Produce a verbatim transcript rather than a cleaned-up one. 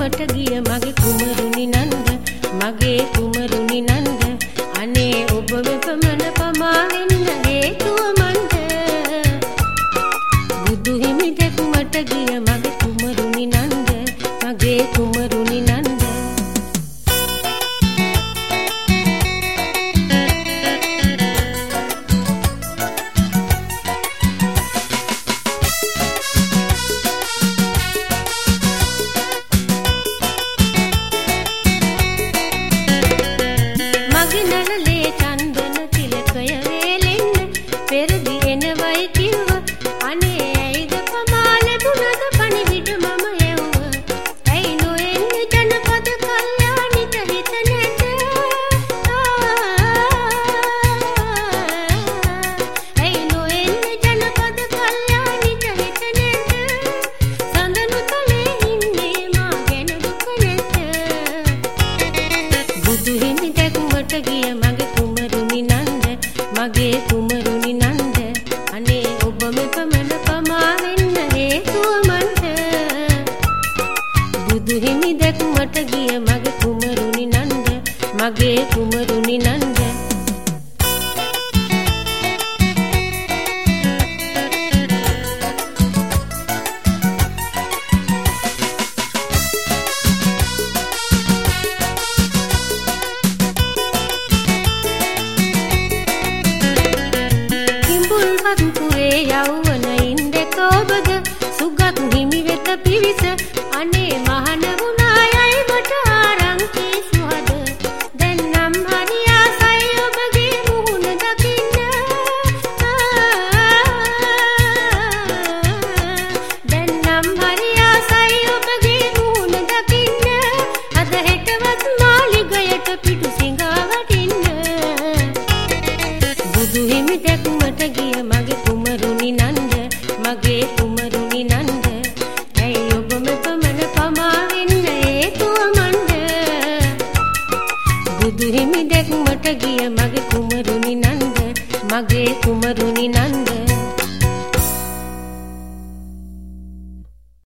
දැක්මට ගිය මගේ කුමරුනි නන්ද මගේ කුමරුනි නන්ද අනේ ඔබ වෙපමණ පමා වෙන්න හේතුව මන්ද බුදු හිමි දැක්මට ගිය මගේ කුමරුනි නන්ද මගේ කුමරුනි නන්ද මගේ කුමරුනි නන්ද අනේ ඔබ මෙපමණ පමා වෙන්න හේතුව මන්ද බුදු හිමි දැක්මට ගිය මගේ කුමරුනි නන්ද මගේ කුමරුනි නන්ද පුරේ යවුවනින් දෙකෝබද සුගත් හිමි වෙත පිවිස අනේ මහන වුණායයි මට ආරංචි සුහද දැන් නම් හරි ආසයි ඔබගේ මුහුණ දකින්න දැන් නම් හරි ආසයි ඔබගේ මුහුණ දකින්න අද හෙටවත් මාලිගයට පිටු සිඟා වටින්න බුදු හිමි දැක්මට ගිය මගේ කුමරුනි නන්ද මගේ කුමරුනි නන්ද ඇයි ඔබ මෙපමණ පමා වෙන්න හේතුව මන්ද බුදු හිමි දැක්මට ගිය මගේ කුමරුනි නන්ද මගේ කුමරුනි නන්ද